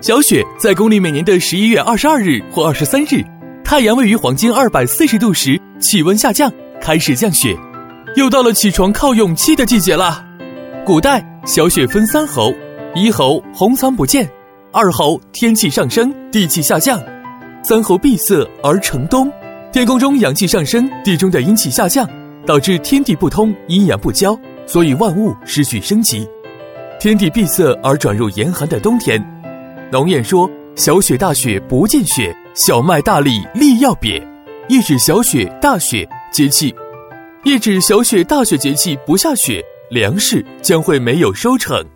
小雪在公历每年的11月22日或23日，太阳位于黄金240度时，气温下降，开始降雪。又到了起床靠勇气的季节了。古代小雪分3候，一候红藏不见，二候天气上升，地气下降，三候闭塞而成冬。天空中阳气上升，地中的阴气下降，导致天地不通，阴阳不交，所以万物失去生机。天地闭塞而转入严寒的冬天。农谚说，小雪大雪不见雪，小麦大粒粒要瘪，意指小雪大雪节气不下雪，粮食将会没有收成。